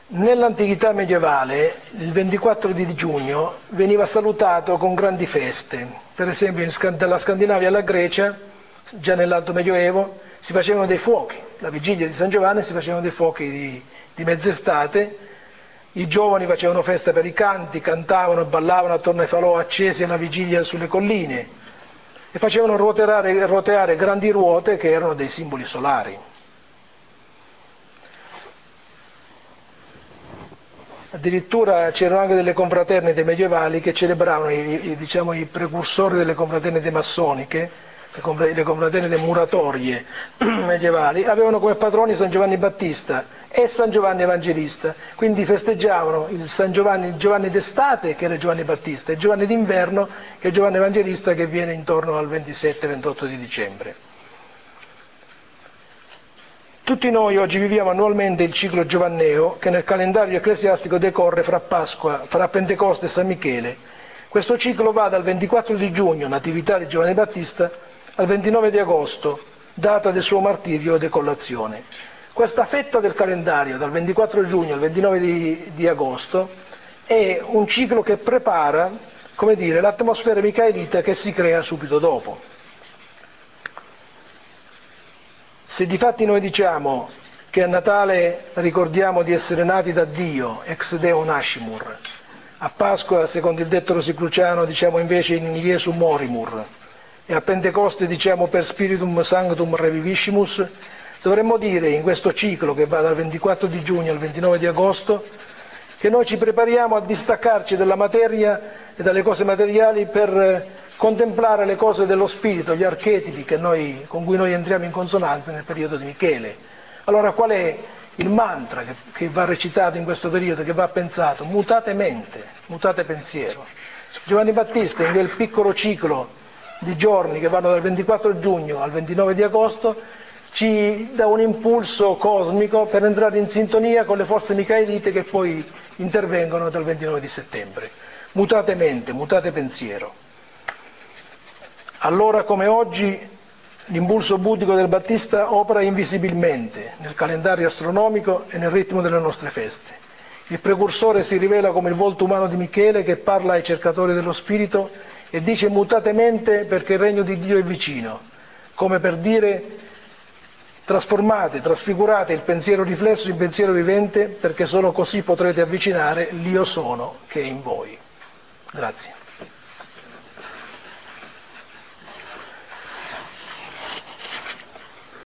Nell'antichità medievale il 24 di giugno veniva salutato con grandi feste, per esempio dalla Scandinavia alla Grecia, già nell'Alto Medioevo, si facevano dei fuochi, la vigilia di San Giovanni si facevano dei fuochi di mezz'estate, i giovani facevano festa per i canti, cantavano e ballavano attorno ai falò accesi alla vigilia sulle colline e facevano roteare grandi ruote che erano dei simboli solari. Addirittura c'erano anche delle confraternite medievali che celebravano i precursori delle confraternite massoniche, le confraternite muratorie medievali, avevano come patroni San Giovanni Battista e San Giovanni Evangelista, quindi festeggiavano il Giovanni d'estate che era Giovanni Battista e Giovanni d'inverno che è Giovanni Evangelista che viene intorno al 27-28 di dicembre. Tutti noi oggi viviamo annualmente il ciclo giovanneo che nel calendario ecclesiastico decorre fra Pasqua, fra Pentecoste e San Michele. Questo ciclo va dal 24 di giugno, natività di Giovanni Battista, al 29 di agosto, data del suo martirio e decollazione. Questa fetta del calendario, dal 24 giugno al 29 di agosto, è un ciclo che prepara, come dire, l'atmosfera micaelita che si crea subito dopo. Se difatti noi diciamo che a Natale ricordiamo di essere nati da Dio, ex Deo nascimur, a Pasqua, secondo il detto rosicruciano, diciamo invece in Iesu morimur, e a Pentecoste diciamo per Spiritum Sanctum reviviscimus, dovremmo dire in questo ciclo che va dal 24 di giugno al 29 di agosto che noi ci prepariamo a distaccarci dalla materia e dalle cose materiali per contemplare le cose dello spirito, gli archetipi con cui noi entriamo in consonanza nel periodo di Michele. Allora qual è il mantra che va recitato in questo periodo, che va pensato? Mutate mente, mutate pensiero. Giovanni Battista in quel piccolo ciclo di giorni che vanno dal 24 giugno al 29 di agosto ci dà un impulso cosmico per entrare in sintonia con le forze micaelite che poi intervengono dal 29 di settembre. Mutate mente, mutate pensiero. Allora come oggi l'impulso buddhico del Battista opera invisibilmente nel calendario astronomico e nel ritmo delle nostre feste. Il precursore si rivela come il volto umano di Michele che parla ai cercatori dello spirito e dice mutate mente perché il regno di Dio è vicino, come per dire trasformate, trasfigurate il pensiero riflesso in pensiero vivente perché solo così potrete avvicinare l'Io sono che è in voi. Grazie.